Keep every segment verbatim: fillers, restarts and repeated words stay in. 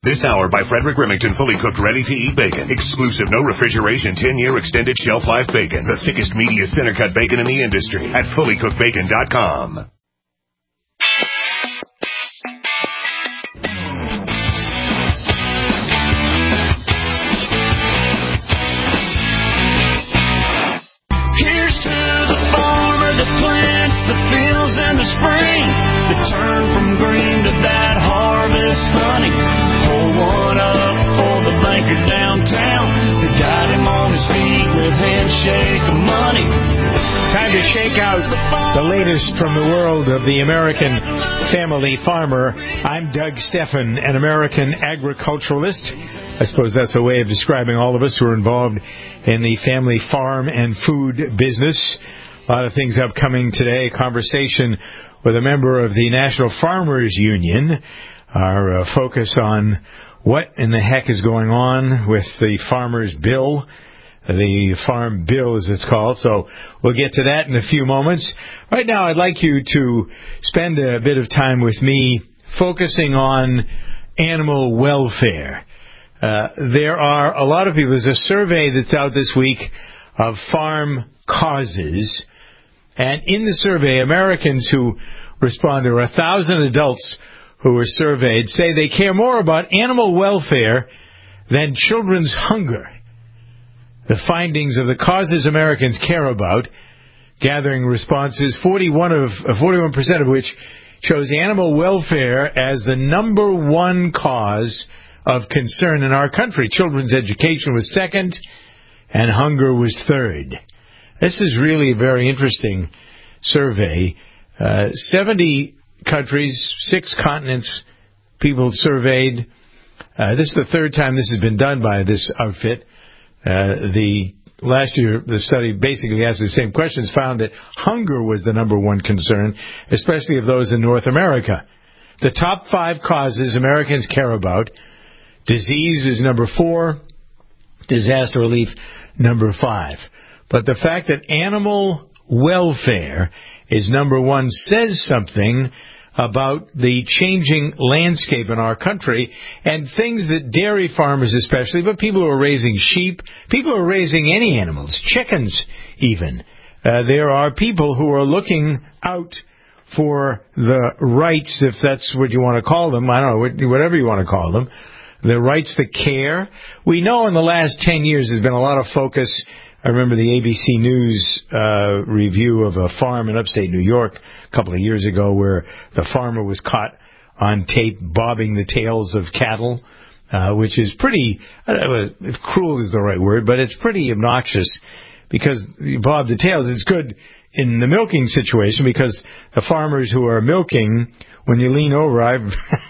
This hour by Frederick Remington, fully cooked, ready-to-eat bacon. Exclusive, no refrigeration, ten-year extended shelf life bacon. The thickest, meatiest, center-cut bacon in the industry at fully cooked bacon dot com. Here's to the farmer that plants the fields in the spring, that turn from green to that harvest honey. Pour one up for the banker downtown that got him on his feet with handshake of money. Time to shake out the latest from the world of the American family farmer. I'm Doug Steffen, an American agriculturalist. I suppose that's a way of describing all of us who are involved in the family farm and food business. A lot of things upcoming today. A conversation with a member of the National Farmers Union. Our uh, focus on what in the heck is going on with the Farmers Bill. The Farm Bill, as it's called. So we'll get to that in a few moments. Right now, I'd like you to spend a bit of time with me focusing on animal welfare. Uh, there are a lot of people. There's a survey that's out this week of farm causes. And in the survey, Americans who respond, there were a thousand adults who were surveyed, say they care more about animal welfare than children's hunger. The findings of the causes Americans care about, gathering responses, forty-one of forty-one percent of which chose animal welfare as the number one cause of concern in our country. Children's education was second, and hunger was third. This is really a very interesting survey. Uh, seventy countries, six continents, people surveyed. Uh, this is the third time this has been done by this outfit. Uh, the last year, the study basically asked the same questions, found that hunger was the number one concern, especially of those in North America. The top five causes Americans care about: disease is number four, disaster relief number five. But the fact that animal welfare is number one says something about the changing landscape in our country and things that dairy farmers especially, but people who are raising sheep, people who are raising any animals, chickens even. Uh, there are people who are looking out for the rights, if that's what you want to call them, I don't know, whatever you want to call them, the rights to care. We know in the last ten years there's been a lot of focus. I remember the A B C News uh, review of a farm in upstate New York a couple of years ago where the farmer was caught on tape bobbing the tails of cattle, uh, which is pretty, I don't know if cruel is the right word, but it's pretty obnoxious because you bob the tails. It's good in the milking situation because the farmers who are milking, when you lean over, I've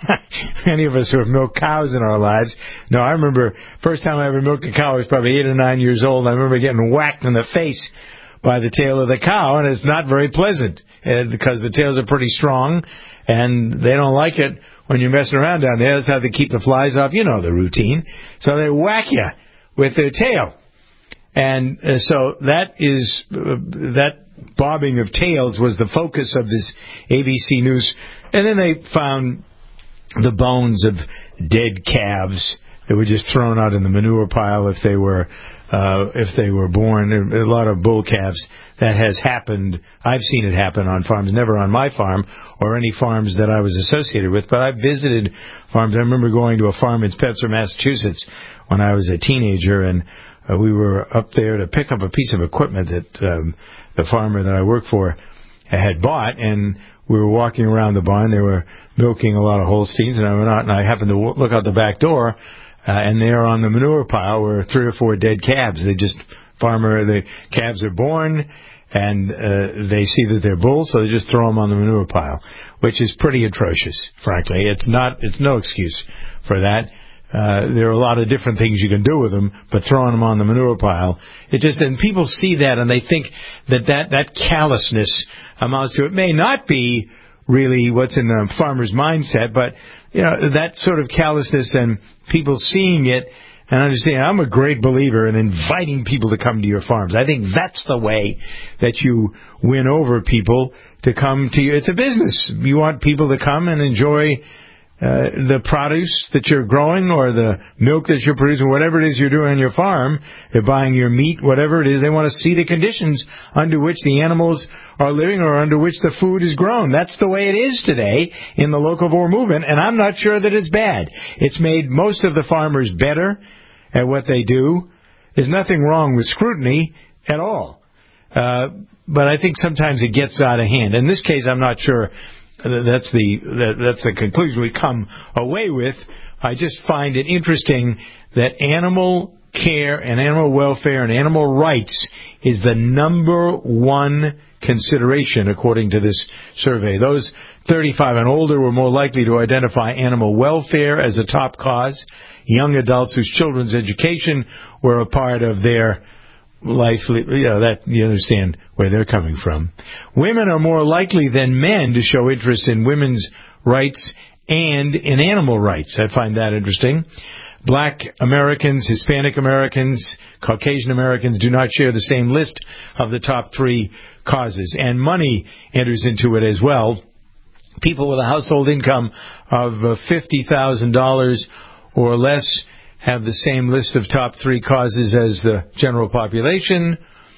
many of us who have milked cows in our lives. No, I remember first time I ever milked a cow, I was probably eight or nine years old. And I remember getting whacked in the face by the tail of the cow, and it's not very pleasant uh, because the tails are pretty strong, and they don't like it when you're messing around down there. That's how they keep the flies off. You know the routine. So they whack you with their tail, and uh, so that is uh, that bobbing of tails was the focus of this A B C News. And then they found the bones of dead calves that were just thrown out in the manure pile if they were uh, if they were born. A lot of bull calves. That has happened. I've seen it happen on farms, never on my farm or any farms that I was associated with, but I've visited farms. I remember going to a farm in Spencer, Massachusetts when I was a teenager, and uh, we were up there to pick up a piece of equipment that um, the farmer that I work for had bought, and we were walking around the barn. They were milking a lot of Holsteins, and I went out and I happened to look out the back door, uh, and there on the manure pile were three or four dead calves. They just, farmer, the calves are born, and uh, they see that they're bulls, so they just throw them on the manure pile, which is pretty atrocious, frankly. It's not, it's no excuse for that. Uh, there are a lot of different things you can do with them, but throwing them on the manure pile, it just, and people see that and they think that that, that callousness amounts to, it may not be really what's in the farmer's mindset, but, you know, that sort of callousness and people seeing it and understanding. I'm a great believer in inviting people to come to your farms. I think that's the way that you win over people to come to you. It's a business. You want people to come and enjoy uh, the produce that you're growing or the milk that you're producing, whatever it is you're doing on your farm, they're buying your meat, whatever it is, they want to see the conditions under which the animals are living or under which the food is grown. That's the way it is today in the locavore movement, and I'm not sure that it's bad. It's made most of the farmers better at what they do. There's nothing wrong with scrutiny at all. Uh, but I think sometimes it gets out of hand. In this case, I'm not sure that's the that, that's the conclusion we come away with. I just find it interesting that animal care and animal welfare and animal rights is the number one consideration according to this survey. Those thirty-five and older were more likely to identify animal welfare as a top cause. Young adults whose children's education were a part of their life, you know, that you understand where they're coming from. Women are more likely than men to show interest in women's rights and in animal rights. I find that interesting. Black Americans, Hispanic Americans, Caucasian Americans do not share the same list of the top three causes. And money enters into it as well. People with a household income of fifty thousand dollars or less have the same list of top three causes as the general population.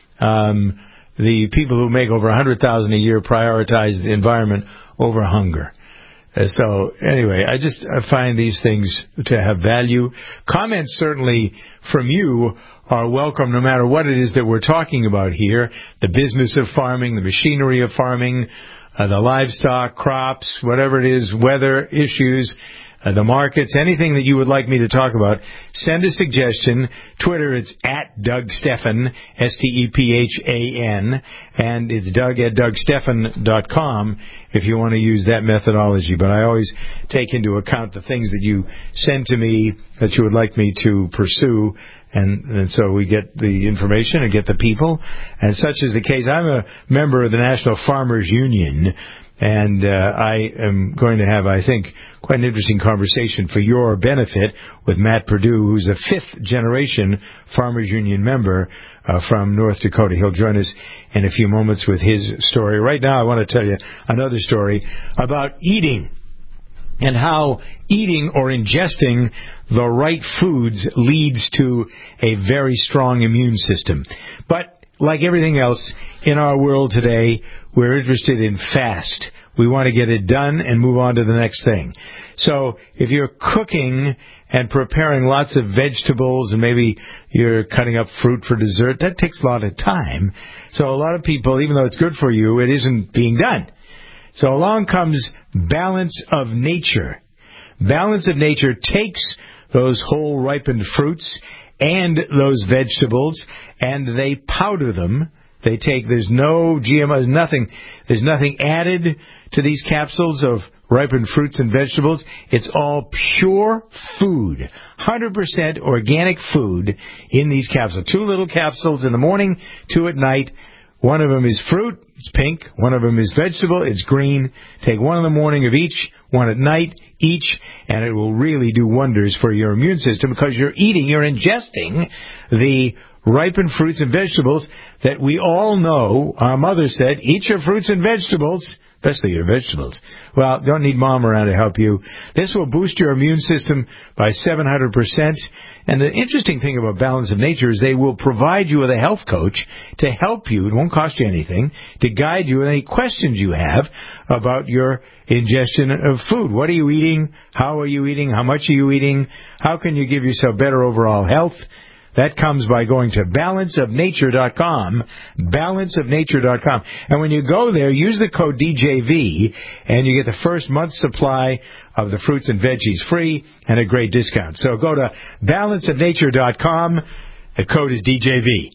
Um, the people who make over one hundred thousand dollars a year prioritize the environment over hunger. Uh, so anyway, I just I find these things to have value. Comments certainly from you are welcome no matter what it is that we're talking about here. The business of farming, the machinery of farming, uh, the livestock, crops, whatever it is, weather issues, Uh, the markets, anything that you would like me to talk about, send a suggestion. Twitter, it's at Doug Stephan, S T E P H A N, and it's Doug at Doug Stephan dot com if you want to use that methodology. But I always take into account the things that you send to me that you would like me to pursue, and, and so we get the information and get the people. And such is the case. I'm a member of the National Farmers Union, and uh, I am going to have, I think, quite an interesting conversation for your benefit with Matt Perdue, who's a fifth-generation Farmers Union member uh, from North Dakota. He'll join us in a few moments with his story. Right now, I want to tell you another story about eating and how eating or ingesting the right foods leads to a very strong immune system. But like everything else in our world today, we're interested in fast. We want to get it done and move on to the next thing. So if you're cooking and preparing lots of vegetables and maybe you're cutting up fruit for dessert, that takes a lot of time. So a lot of people, even though it's good for you, it isn't being done. So along comes Balance of Nature. Balance of Nature takes those whole ripened fruits and those vegetables and they powder them. They take, there's no G M Os, nothing, there's nothing added to these capsules of ripened fruits and vegetables. It's all pure food, one hundred percent organic food in these capsules. Two little capsules in the morning, two at night. One of them is fruit, it's pink. One of them is vegetable, it's green. Take one in the morning of each, one at night each, and it will really do wonders for your immune system because you're eating, you're ingesting the ripened fruits and vegetables that we all know. Our mother said, eat your fruits and vegetables, especially your vegetables. Well, don't need mom around to help you. This will boost your immune system by seven hundred percent. And the interesting thing about Balance of Nature is they will provide you with a health coach to help you. It won't cost you anything, to guide you with any questions you have about your ingestion of food. What are you eating? How are you eating? How much are you eating? How can you give yourself better overall health? That comes by going to balance of nature dot com, balance of nature dot com. And when you go there, use the code D J V, and you get the first month's supply of the fruits and veggies free and a great discount. So go to balance of nature dot com. The code is D J V.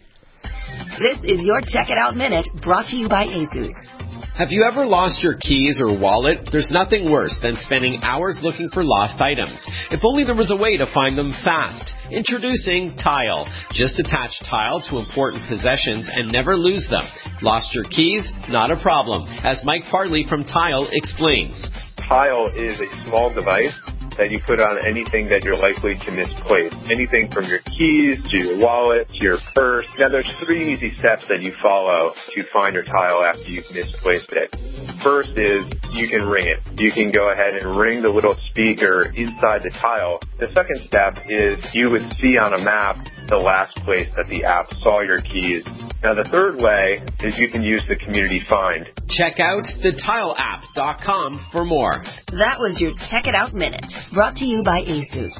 This is your Check It Out Minute, brought to you by ASUS. Have you ever lost your keys or wallet? There's nothing worse than spending hours looking for lost items. If only there was a way to find them fast. Introducing Tile. Just attach Tile to important possessions and never lose them. Lost your keys? Not a problem, as Mike Farley from Tile explains. Tile is a small device that you put on anything that you're likely to misplace. Anything from your keys to your wallet to your purse. Now, there's three easy steps that you follow to find your tile after you've misplaced it. First is you can ring it. You can go ahead and ring the little speaker inside the tile. The second step is you would see on a map the last place that the app saw your keys. Now, the third way is you can use the community find. Check out the tile app dot com for more. That was your Check It Out Minute, brought to you by ASUS.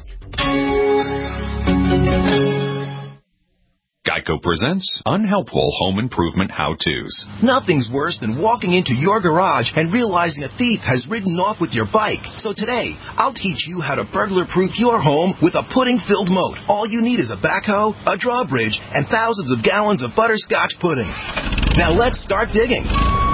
Geico presents Unhelpful Home Improvement How-Tos. Nothing's worse than walking into your garage and realizing a thief has ridden off with your bike. So today, I'll teach you how to burglar-proof your home with a pudding-filled moat. All you need is a backhoe, a drawbridge, and thousands of gallons of butterscotch pudding. Now let's start digging.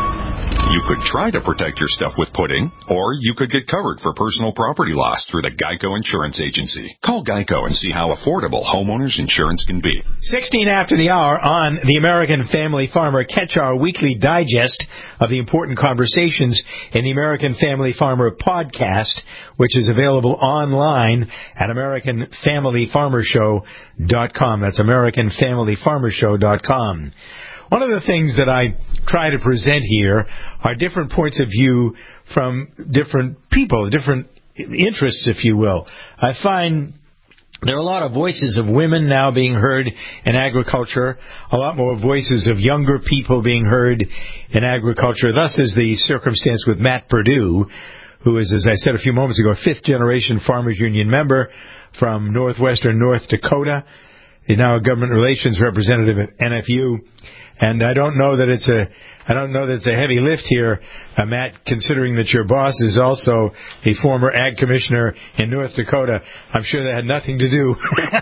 You could try to protect your stuff with pudding, or you could get covered for personal property loss through the Geico Insurance Agency. Call Geico and see how affordable homeowners insurance can be. sixteen after the hour on the American Family Farmer. Catch our weekly digest of the important conversations in the American Family Farmer podcast, which is available online at American Family Farmer Show dot com. That's American Family Farmer Show dot com. One of the things that I try to present here are different points of view from different people, different interests, if you will. I find there are a lot of voices of women now being heard in agriculture, a lot more voices of younger people being heard in agriculture. Thus is the circumstance with Matt Perdue, who is, as I said a few moments ago, a fifth-generation Farmers Union member from northwestern North Dakota. He's now a government relations representative at N F U. And I don't know that it's a, I don't know that it's a heavy lift here, uh, Matt, considering that your boss is also a former ag commissioner in North Dakota. I'm sure that had nothing to do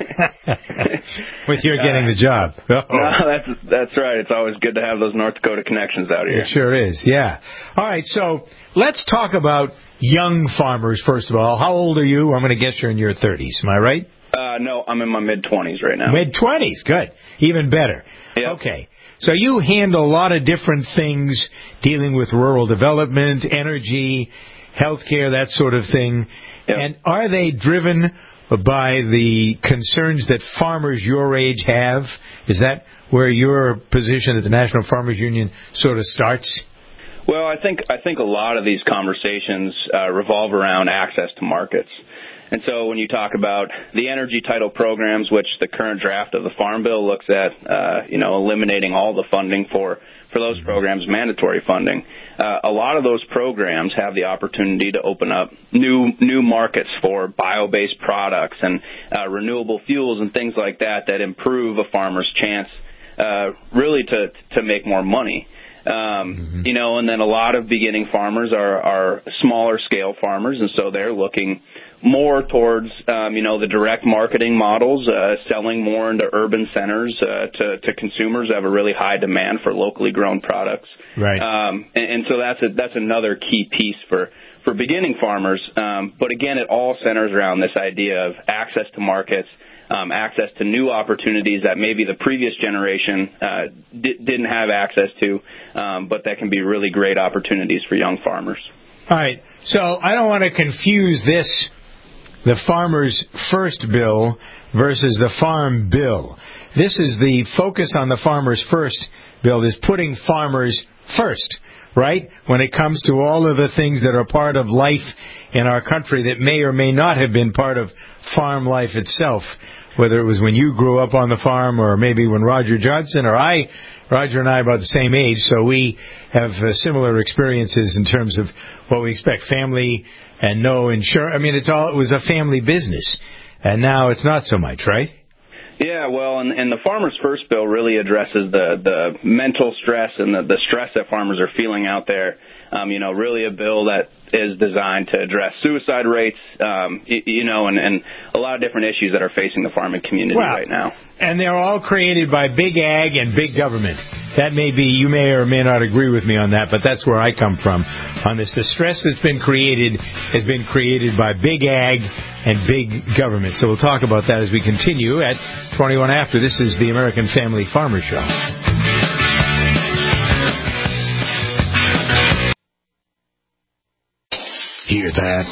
with your getting the job. Uh-oh. No, that's that's right. It's always good to have those North Dakota connections out here. It sure is, yeah. All right, so let's talk about young farmers, first of all. How old are you? I'm going to guess you're in your thirties. Am I right? Uh, no, I'm in my mid-twenties right now. Mid-twenties, good. Even better. Yep. Okay. So you handle a lot of different things dealing with rural development, energy, healthcare, that sort of thing. Yep. And are they driven by the concerns that farmers your age have? Is that where your position at the National Farmers Union sort of starts? Well, I think I think a lot of these conversations uh, revolve around access to markets. And so when you talk about the energy title programs, which the current draft of the Farm Bill looks at, uh, you know, eliminating all the funding for, for those programs, mandatory funding, uh, a lot of those programs have the opportunity to open up new new markets for bio-based products and uh, renewable fuels and things like that that improve a farmer's chance uh, really to, to make more money. Um, mm-hmm. You know, and then a lot of beginning farmers are, are smaller scale farmers, and so they're looking more towards, um, you know, the direct marketing models, uh, selling more into urban centers uh, to, to consumers who have a really high demand for locally grown products. Right. Um, and, and so that's a, that's another key piece for, for beginning farmers. Um, but again, it all centers around this idea of access to markets, um, access to new opportunities that maybe the previous generation uh, di- didn't have access to, um, but that can be really great opportunities for young farmers. All right. So I don't want to confuse this, the Farmers First Bill versus the Farm Bill. This is the focus on the Farmers First Bill is putting farmers first, right? When it comes to all of the things that are part of life in our country that may or may not have been part of farm life itself, whether it was when you grew up on the farm or maybe when Roger Johnson or I, Roger and I are about the same age, so we have uh, similar experiences in terms of what we expect. Family and no insurance. I mean, it's all, it was a family business, and now it's not so much, right? Yeah, well, and, and the Farmers First Bill really addresses the, the mental stress and the, the stress that farmers are feeling out there. Um, you know, really a bill that is designed to address suicide rates, um, you, you know, and, and a lot of different issues that are facing the farming community well, right now. And they're all created by big ag and big government. That may be, you may or may not agree with me on that, but that's where I come from on this. The stress that's been created has been created by big ag and big government. So we'll talk about that as we continue at twenty-one after. This is the American Family Farmer Show. Hear that?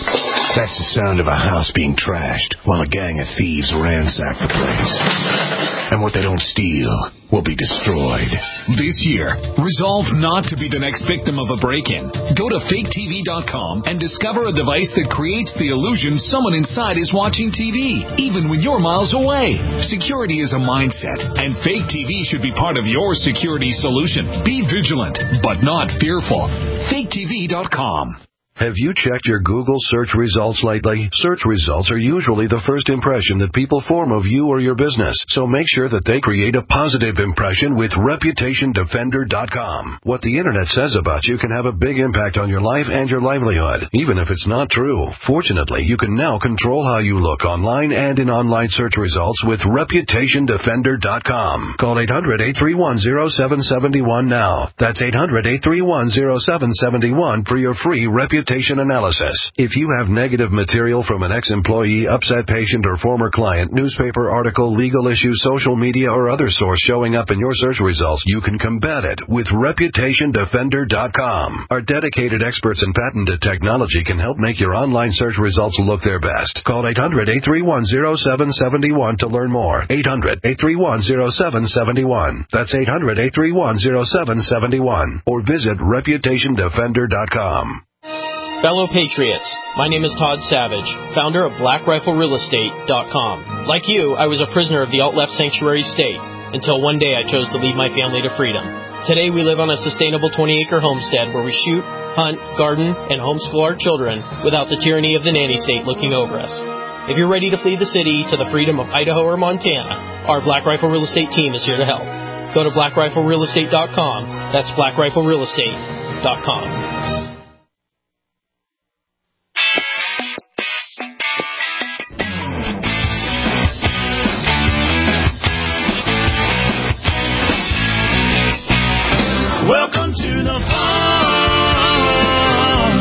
That's the sound of a house being trashed while a gang of thieves ransack the place. And what they don't steal will be destroyed. This year, resolve not to be the next victim of a break-in. Go to fake T V dot com and discover a device that creates the illusion someone inside is watching T V, even when you're miles away. Security is a mindset, and Fake T V should be part of your security solution. Be vigilant, but not fearful. fake T V dot com. Have you checked your Google search results lately? Search results are usually the first impression that people form of you or your business, so make sure that they create a positive impression with reputation defender dot com. What the internet says about you can have a big impact on your life and your livelihood, even if it's not true. Fortunately, you can now control how you look online and in online search results with reputation defender dot com. Call eight hundred, eight three one, zero seven seven one now. That's eight hundred, eight three one, zero seven seven one for your free reputation analysis. If you have negative material from an ex-employee, upset patient, or former client, newspaper article, legal issue, social media, or other source showing up in your search results, you can combat it with reputation defender dot com. Our dedicated experts in patented technology can help make your online search results look their best. Call eight hundred, eight three one, zero seven seven one to learn more. eight hundred, eight three one, zero seven seven one. That's eight hundred, eight three one, zero seven seven one. Or visit reputation defender dot com. Fellow Patriots, my name is Todd Savage, founder of black rifle real estate dot com. Like you, I was a prisoner of the alt-left sanctuary state until one day I chose to lead my family to freedom. Today we live on a sustainable twenty-acre homestead where we shoot, hunt, garden, and homeschool our children without the tyranny of the nanny state looking over us. If you're ready to flee the city to the freedom of Idaho or Montana, our Black Rifle Real Estate team is here to help. Go to black rifle real estate dot com. That's black rifle real estate dot com. Welcome to the farm.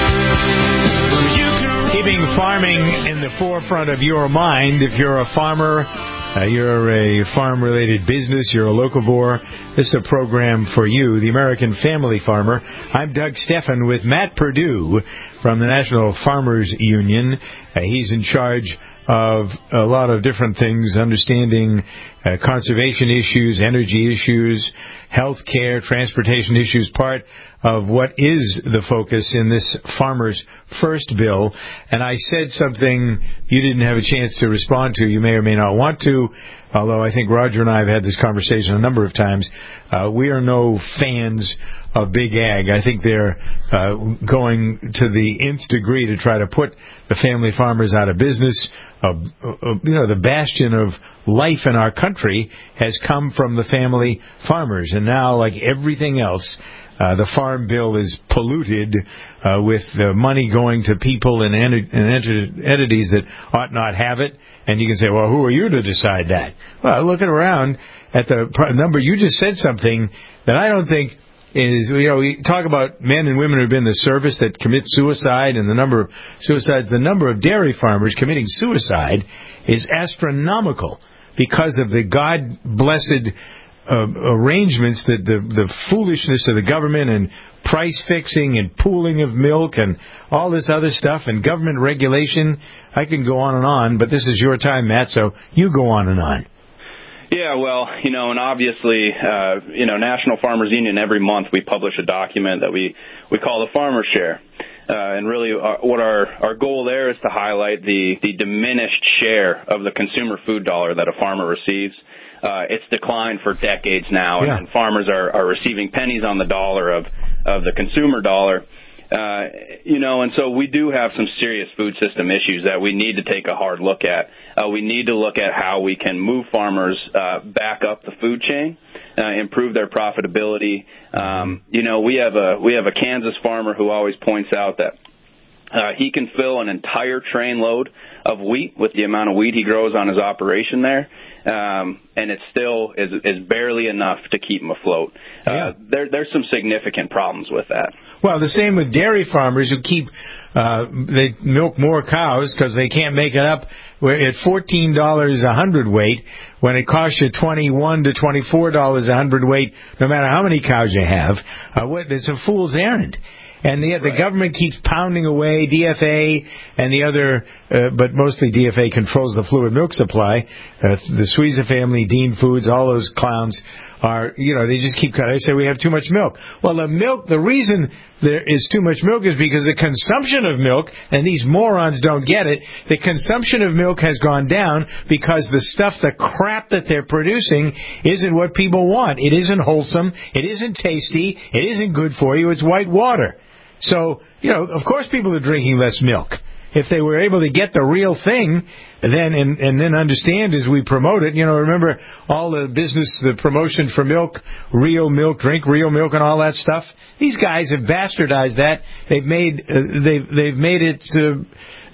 Keeping farming in the forefront of your mind. If you're a farmer, uh, you're a farm-related business, you're a locavore, this is a program for you, the American Family Farmer. I'm Doug Steffen with Matt Purdue from the National Farmers Union. Uh, he's in charge of a lot of different things, understanding uh, conservation issues, energy issues, health care, transportation issues, part of what is the focus in this Farmers First bill. And I said something you didn't have a chance to respond to. You may or may not want to, although I think Roger and I have had this conversation a number of times. Uh, we are no fans of big ag. I think they're uh, going to the nth degree to try to put the family farmers out of business. Uh, uh, you know, the bastion of life in our country has come from the family farmers. And now, like everything else, uh, the Farm Bill is polluted uh, with the money going to people and, ent- and ent- entities that ought not have it. And you can say, well, who are you to decide that? Well, looking around at the number, you just said something that I don't think is, you know, we talk about men and women who have been in the service that commit suicide and the number of suicides. The number of dairy farmers committing suicide is astronomical because of the God-blessed uh, arrangements, that the, the foolishness of the government and price fixing and pooling of milk and all this other stuff and government regulation. I can go on and on, but this is your time, Matt, so you go on and on. Yeah, well, you know, and obviously, uh, you know, National Farmers Union, every month we publish a document that we, we call the Farmer's Share. Uh, and really our, what our, our goal there is to highlight the, the diminished share of the consumer food dollar that a farmer receives. Uh, it's declined for decades now, yeah. and, and farmers are, are receiving pennies on the dollar of, of the consumer dollar. Uh, you know, and so we do have some serious food system issues that we need to take a hard look at. Uh, we need to look at how we can move farmers uh, back up the food chain, uh, improve their profitability. Um, you know, we have a we have a Kansas farmer who always points out that uh, he can fill an entire train load of wheat with the amount of wheat he grows on his operation there, um, and it still is, is barely enough to keep him afloat. Uh, yeah. there, there's some significant problems with that. Well, the same with dairy farmers who keep uh, they milk more cows because they can't make it up at fourteen dollars a hundredweight when it costs you twenty-one to twenty-four dollars a hundredweight, no matter how many cows you have. Uh, what, it's a fool's errand. And the, the Right. government keeps pounding away. D F A and the other, uh, but mostly D F A controls the fluid milk supply. Uh, the Suiza family, Dean Foods, all those clowns are, you know, they just keep, they say we have too much milk. Well, the milk, the reason there is too much milk is because the consumption of milk, and these morons don't get it, the consumption of milk has gone down because the stuff, the crap that they're producing isn't what people want. It isn't wholesome. It isn't tasty. It isn't good for you. It's white water. So, you know, of course people are drinking less milk. If they were able to get the real thing, then and, and then understand as we promote it, you know, remember all the business, the promotion for milk, real milk, drink real milk, and all that stuff. These guys have bastardized that. They've made uh, they've they've made it. Uh,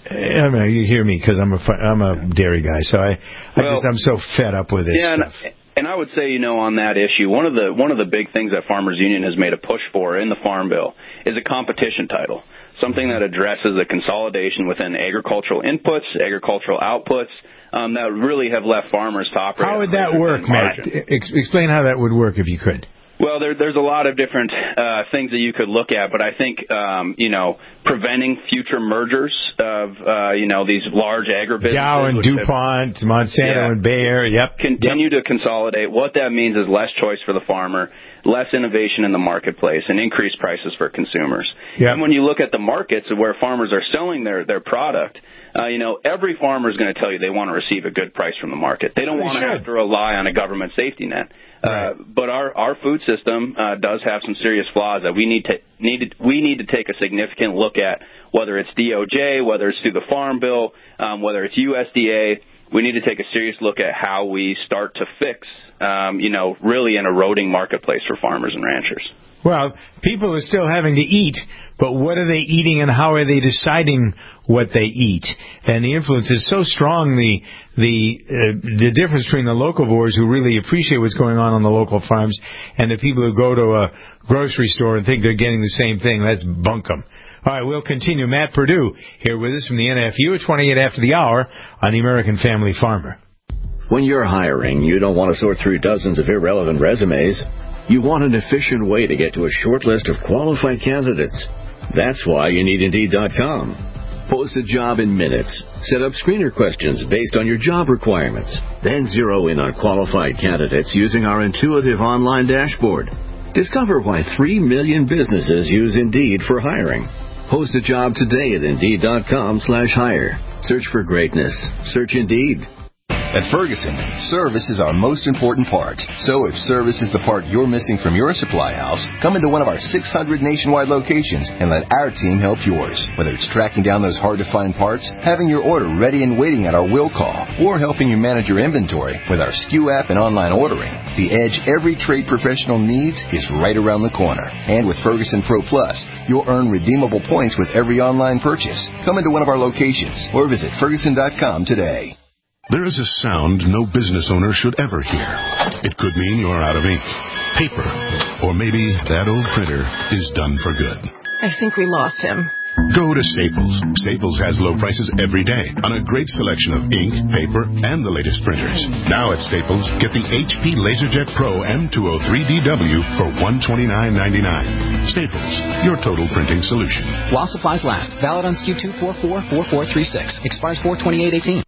I don't know, you hear me because I'm a I'm a dairy guy, so I I Well, just I'm so fed up with this yeah, stuff. And, and I would say, you know, on that issue, one of the one of the big things that Farmers Union has made a push for in the Farm Bill is a competition title. Something that addresses the consolidation within agricultural inputs, agricultural outputs, um, that really have left farmers to operate. How would that work, Matt? Ex- explain how that would work if you could. Well, there, there's a lot of different uh, things that you could look at, but I think, um, you know, preventing future mergers of, uh, you know, these large agribusinesses. Dow and DuPont, have, Monsanto yeah, and Bayer, yep. Continue yep. to consolidate. What that means is less choice for the farmer, less innovation in the marketplace, and increased prices for consumers. Yep. And when you look at the markets where farmers are selling their, their product, uh, you know, every farmer is going to tell you they want to receive a good price from the market. They don't They want to should. have to rely on a government safety net. Right. Uh, but our, our food system uh, does have some serious flaws that we need to need to, we need to take a significant look at, whether it's D O J, whether it's through the Farm Bill, um, whether it's U S D A. We need to take a serious look at how we start to fix, um, you know, really an eroding marketplace for farmers and ranchers. Well, people are still having to eat, but what are they eating and how are they deciding what they eat? And the influence is so strong, the the uh, the difference between the local boards who really appreciate what's going on on the local farms and the people who go to a grocery store and think they're getting the same thing. That's bunkum. All right, we'll continue. Matt Purdue here with us from the N F U at twenty-eight after the hour on the American Family Farmer. When you're hiring, you don't want to sort through dozens of irrelevant resumes. You want an efficient way to get to a short list of qualified candidates. That's why you need Indeed dot com. Post a job in minutes. Set up screener questions based on your job requirements. Then zero in on qualified candidates using our intuitive online dashboard. Discover why three million businesses use Indeed for hiring. Post a job today at Indeed dot com slash hire. Search for greatness. Search Indeed. At Ferguson, service is our most important part. So if service is the part you're missing from your supply house, come into one of our six hundred nationwide locations and let our team help yours. Whether it's tracking down those hard-to-find parts, having your order ready and waiting at our will call, or helping you manage your inventory with our S K U app and online ordering, the edge every trade professional needs is right around the corner. And with Ferguson Pro Plus, you'll earn redeemable points with every online purchase. Come into one of our locations or visit Ferguson dot com today. There is a sound no business owner should ever hear. It could mean you're out of ink, paper, or maybe that old printer is done for good. I think we lost him. Go to Staples. Staples has low prices every day on a great selection of ink, paper, and the latest printers. Now at Staples, get the H P LaserJet Pro M two oh three D W for one hundred twenty-nine ninety-nine. Staples, your total printing solution. While supplies last. Valid on S K U two four four four four three six. Expires four twenty-eight eighteen.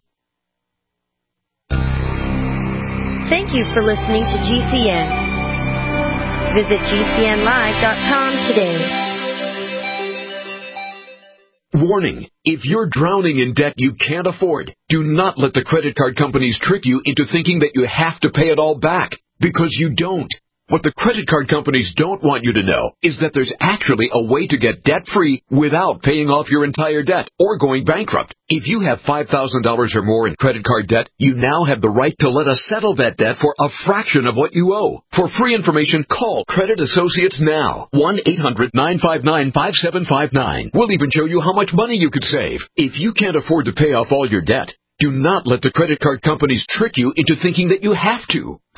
Thank you for listening to G C N. Visit G C N live dot com today. Warning. If you're drowning in debt you can't afford, do not let the credit card companies trick you into thinking that you have to pay it all back, because you don't. What the credit card companies don't want you to know is that there's actually a way to get debt-free without paying off your entire debt or going bankrupt. If you have five thousand dollars or more in credit card debt, you now have the right to let us settle that debt for a fraction of what you owe. For free information, call Credit Associates now. one eight hundred nine five nine five seven five nine. We'll even show you how much money you could save. If you can't afford to pay off all your debt, do not let the credit card companies trick you into thinking that you have to.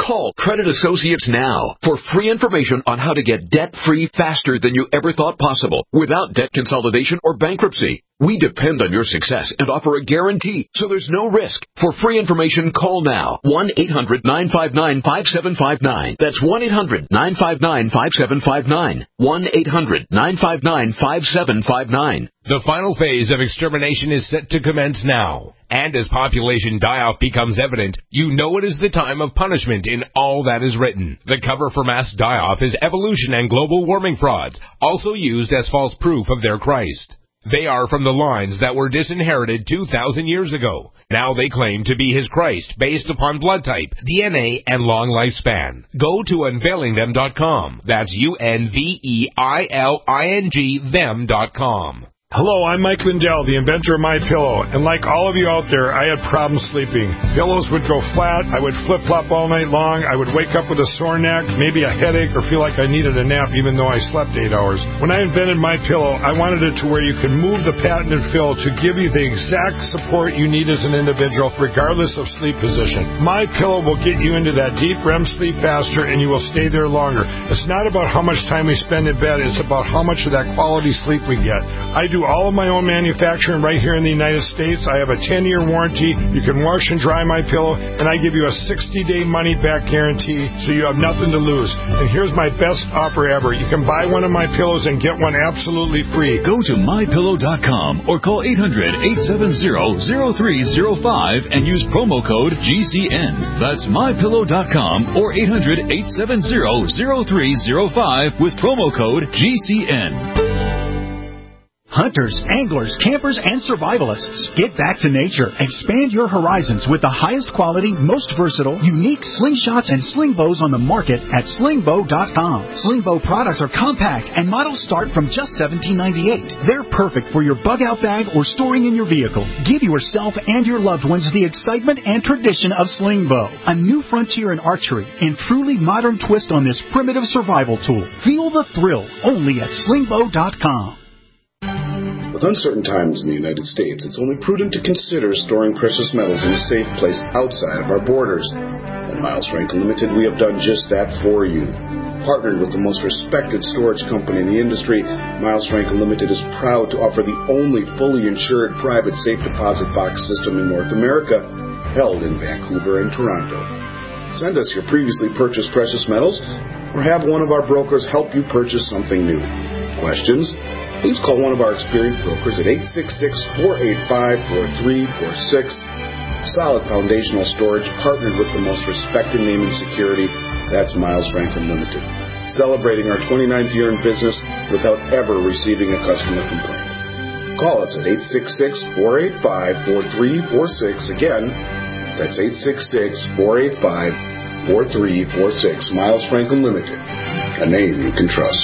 Call Credit Associates now for free information on how to get debt-free faster than you ever thought possible without debt consolidation or bankruptcy. We depend on your success and offer a guarantee, so there's no risk. For free information, call now. one eight hundred nine five nine five seven five nine. That's one eight hundred nine five nine five seven five nine. one eight hundred nine five nine five seven five nine. The final phase of extermination is set to commence now. And as population die-off becomes evident, you know it is the time of punishment in all that is written. The cover for mass die-off is evolution and global warming frauds, also used as false proof of their Christ. They are from the lines that were disinherited two thousand years ago. Now they claim to be his Christ based upon blood type, D N A, and long lifespan. Go to unveiling them dot com. That's U N V E I L I N G them dot com. Hello, I'm Mike Lindell, the inventor of MyPillow, and like all of you out there, I had problems sleeping. Pillows would go flat, I would flip-flop all night long, I would wake up with a sore neck, maybe a headache, or feel like I needed a nap even though I slept eight hours. When I invented MyPillow, I wanted it to where you could move the patented fill to give you the exact support you need as an individual, regardless of sleep position. MyPillow will get you into that deep R E M sleep faster, and you will stay there longer. It's not about how much time we spend in bed, it's about how much of that quality sleep we get. I do all of my own manufacturing right here in the United States. I have a ten-year warranty. You can wash and dry my pillow, and I give you a sixty-day money-back guarantee, so you have nothing to lose. And here's my best offer ever. You can buy one of my pillows and get one absolutely free. Go to my pillow dot com or call eight hundred eight seven zero zero three zero five and use promo code G C N. That's my pillow dot com or eight hundred eight seven zero zero three zero five with promo code G C N. Hunters, anglers, campers, and survivalists. Get back to nature. Expand your horizons with the highest quality, most versatile, unique slingshots and sling bows on the market at sling bow dot com. Sling bow products are compact and models start from just seventeen ninety-eight. They're perfect for your bug out bag or storing in your vehicle. Give yourself and your loved ones the excitement and tradition of sling bow. A new frontier in archery and truly modern twist on this primitive survival tool. Feel the thrill only at sling bow dot com. With uncertain times in the United States, it's only prudent to consider storing precious metals in a safe place outside of our borders. At Miles Franklin Limited, we have done just that for you. Partnered with the most respected storage company in the industry, Miles Franklin Limited is proud to offer the only fully insured private safe deposit box system in North America, held in Vancouver and Toronto. Send us your previously purchased precious metals, or have one of our brokers help you purchase something new. Questions? Please call one of our experienced brokers at eight six six, four eight five, four three four six. Solid foundational storage partnered with the most respected name in security. That's Miles Franklin Limited. Celebrating our twenty-ninth year in business without ever receiving a customer complaint. Call us at eight six six, four eight five, four three four six. Again, that's eight six six, four eight five, four three four six. Miles Franklin Limited, a name you can trust.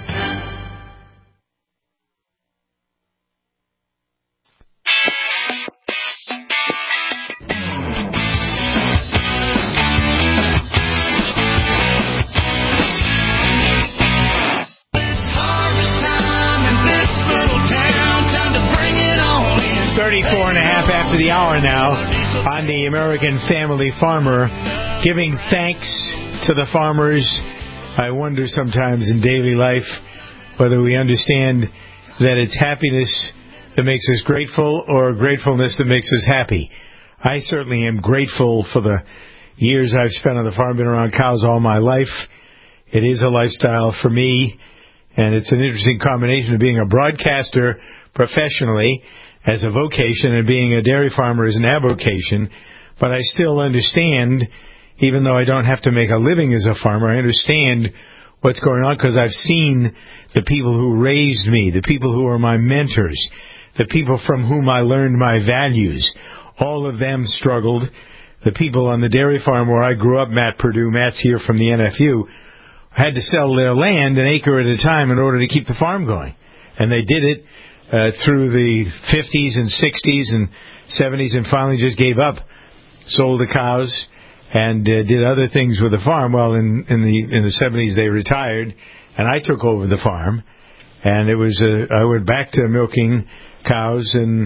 thirty-four and a half after the hour now on the American Family Farmer, giving thanks to the farmers. I wonder sometimes in daily life whether we understand that it's happiness that makes us grateful or gratefulness that makes us happy. I certainly am grateful for the years I've spent on the farm, been around cows all my life. It is a lifestyle for me, and it's an interesting combination of being a broadcaster professionally as a vocation and being a dairy farmer as an avocation. But I still understand, even though I don't have to make a living as a farmer, I understand what's going on because I've seen the people who raised me, the people who are my mentors, the people from whom I learned my values. All of them struggled. The people on the dairy farm where I grew up, Matt Purdue, Matt's here from the N F U, had to sell their land an acre at a time in order to keep the farm going. And they did it uh, through the fifties and sixties and seventies and finally just gave up, sold the cows, and uh, did other things with the farm. Well, in, in the in the seventies they retired, and I took over the farm. And it was uh, I went back to milking cows and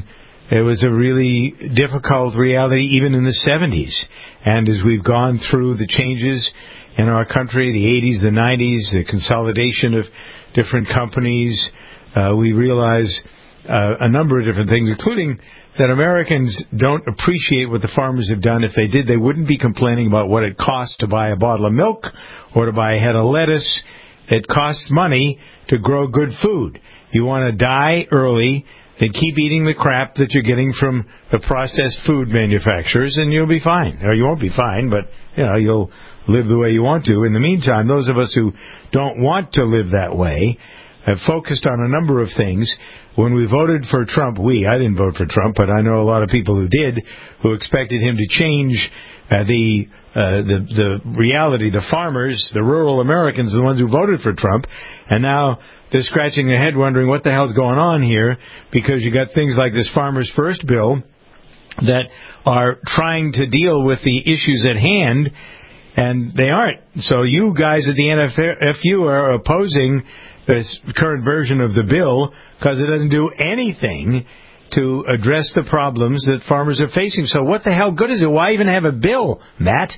It was a really difficult reality even in the seventies. And as we've gone through the changes in our country, the eighties, the nineties, the consolidation of different companies, uh, we realize uh, a number of different things, including that Americans don't appreciate what the farmers have done. If they did, they wouldn't be complaining about what it costs to buy a bottle of milk or to buy a head of lettuce. It costs money to grow good food. You want to die early, then keep eating the crap that you're getting from the processed food manufacturers, and you'll be fine. Or you won't be fine, but you know you'll live the way you want to. In the meantime, those of us who don't want to live that way have focused on a number of things. When we voted for Trump, we, I didn't vote for Trump, but I know a lot of people who did, who expected him to change uh, the, uh, the the reality. The farmers, the rural Americans, the ones who voted for Trump, and now they're scratching their head wondering what the hell's going on here, because you got things like this Farmers First bill that are trying to deal with the issues at hand, and they aren't. So you guys at the N F U are opposing this current version of the bill because it doesn't do anything to address the problems that farmers are facing. So what the hell good is it? Why even have a bill, Matt?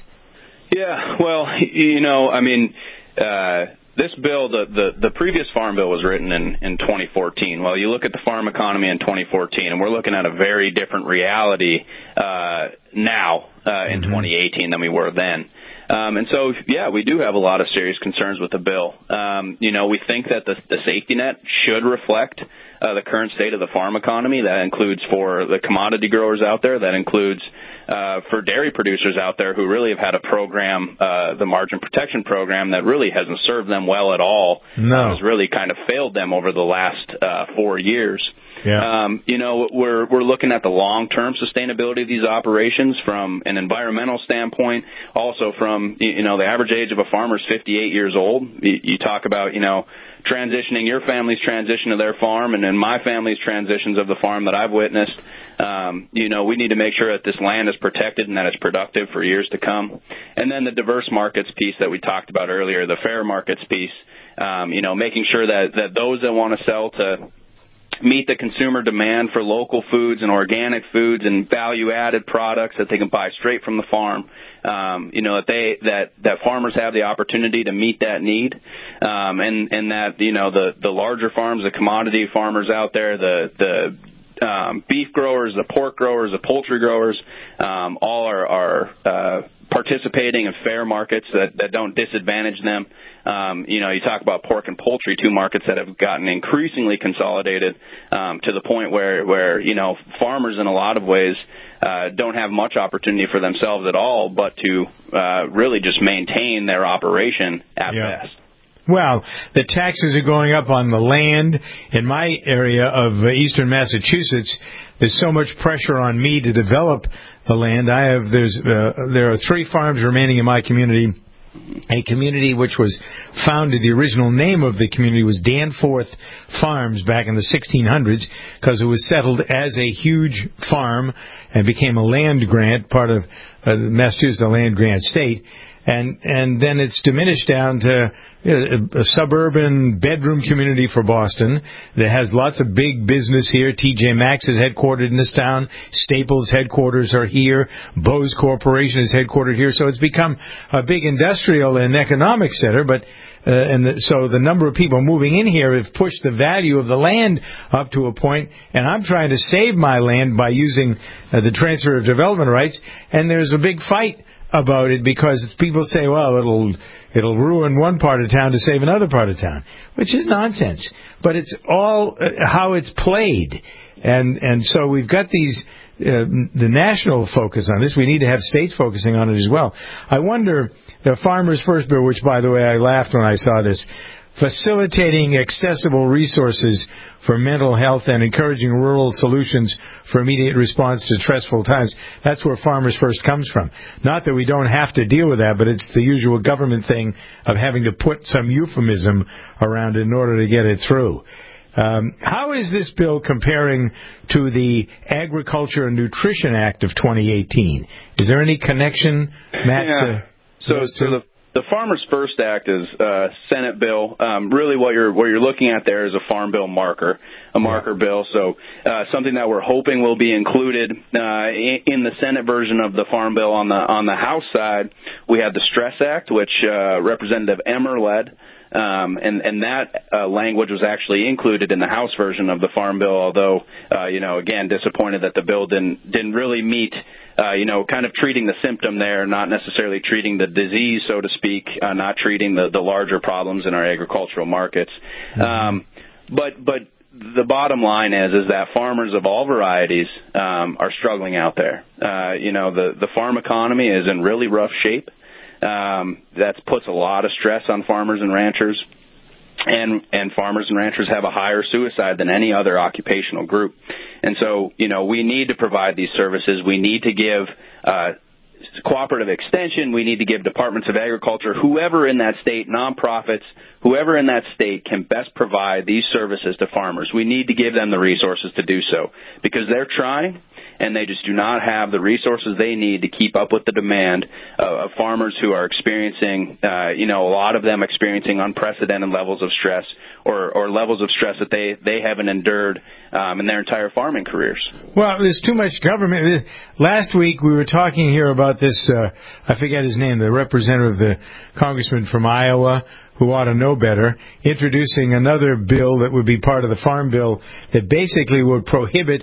Yeah, well, you know, I mean, uh, this bill, the, the, the previous farm bill was written in, in twenty fourteen. Well, you look at the farm economy in twenty fourteen, and we're looking at a very different reality uh, now uh, in mm-hmm. twenty eighteen than we were then. Um, and so, yeah, we do have a lot of serious concerns with the bill. Um, you know, we think that the, the safety net should reflect uh, the current state of the farm economy. That includes for the commodity growers out there. That includes uh, for dairy producers out there who really have had a program, uh, the margin protection program, that really hasn't served them well at all. No. Uh, has really kind of failed them over the last uh, four years. Yeah. Um, you know, we're we're looking at the long-term sustainability of these operations from an environmental standpoint, also from, you know, the average age of a farmer is fifty-eight years old. You, you talk about, you know, transitioning, your family's transition of their farm, and then my family's transitions of the farm that I've witnessed. Um, you know, we need to make sure that this land is protected and that it's productive for years to come. And then the diverse markets piece that we talked about earlier, the fair markets piece, um, you know, making sure that, that those that want to sell to meet the consumer demand for local foods and organic foods and value-added products that they can buy straight from the farm. Um, you know, that they that that farmers have the opportunity to meet that need, um, and and that you know the the larger farms, the commodity farmers out there, the the um, beef growers, the pork growers, the poultry growers, um, all are are uh, participating in fair markets that that don't disadvantage them. Um, you know, you talk about pork and poultry, two markets that have gotten increasingly consolidated um, to the point where, where, you know, farmers in a lot of ways uh, don't have much opportunity for themselves at all, but to uh, really just maintain their operation at yeah. best. Well, the taxes are going up on the land. In my area of eastern Massachusetts, there's so much pressure on me to develop the land. I have there's uh, there are three farms remaining in my community. A community which was founded, the original name of the community was Danforth Farms back in the sixteen hundreds, because it was settled as a huge farm and became a land grant, part of uh, Massachusetts, a land grant state. And and then it's diminished down to you know, a, a suburban bedroom community for Boston that has lots of big business here. T J Maxx is headquartered in this town. Staples headquarters are here. Bose Corporation is headquartered here. So it's become a big industrial and economic center. But uh, and the, so the number of people moving in here have pushed the value of the land up to a point. And I'm trying to save my land by using uh, the transfer of development rights. And there's a big fight about it because people say, well, it'll it'll ruin one part of town to save another part of town, which is nonsense. But it's all uh, how it's played, and and so we've got these uh, the national focus on this. We need to have states focusing on it as well. I wonder the Farmers First bill, which by the way I laughed when I saw this, facilitating accessible resources for mental health and encouraging rural solutions for immediate response to stressful times. That's where Farmers First comes from. Not that we don't have to deal with that, but it's the usual government thing of having to put some euphemism around it in order to get it through. Um, how is this bill comparing to the Agriculture and Nutrition Act of twenty eighteen? Is there any connection, Matt? Yeah. To so, so the the Farmers First Act is a Senate bill. Um, really, what you're what you're looking at there is a farm bill marker, a marker bill. So uh, something that we're hoping will be included uh, in, in the Senate version of the farm bill. On the on the House side, we have the Stress Act, which uh, Representative Emmer led. Um, and, and that uh, language was actually included in the House version of the Farm Bill, although, uh, you know, again, disappointed that the bill didn't didn't really meet, uh, you know, kind of treating the symptom there, not necessarily treating the disease, so to speak, uh, not treating the, the larger problems in our agricultural markets. Mm-hmm. Um, but but the bottom line is is that farmers of all varieties um, are struggling out there. Uh, you know, the, the farm economy is in really rough shape. Um, that puts a lot of stress on farmers and ranchers, and and farmers and ranchers have a higher suicide than any other occupational group. And so, you know, we need to provide these services. We need to give uh, cooperative extension. We need to give departments of agriculture, whoever in that state, nonprofits, whoever in that state can best provide these services to farmers. We need to give them the resources to do so because they're trying. And they just do not have the resources they need to keep up with the demand uh, of farmers who are experiencing, uh, you know, a lot of them experiencing unprecedented levels of stress or, or levels of stress that they, they haven't endured um, in their entire farming careers. Well, there's too much government. Last week we were talking here about this, uh, I forget his name, the representative, the congressman from Iowa, who ought to know better, introducing another bill that would be part of the Farm Bill that basically would prohibit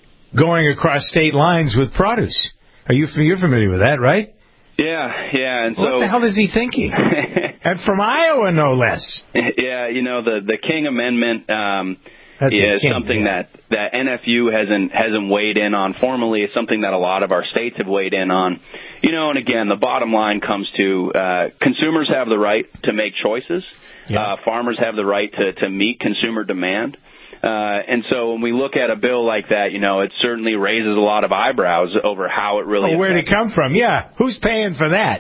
going across state lines with produce. Are you you're familiar with that, right? Yeah, yeah. And so, what the hell is he thinking? And from Iowa, no less. Yeah, you know, the the King Amendment um, That's is king, something yeah. that that N F U hasn't hasn't weighed in on formally. It's something that a lot of our states have weighed in on. You know, and again, the bottom line comes to uh, consumers have the right to make choices. Yeah. Uh, farmers have the right to to meet consumer demand. Uh, and so when we look at a bill like that, you know, it certainly raises a lot of eyebrows over how it really. Oh, where'd it come from? Yeah, who's paying for that?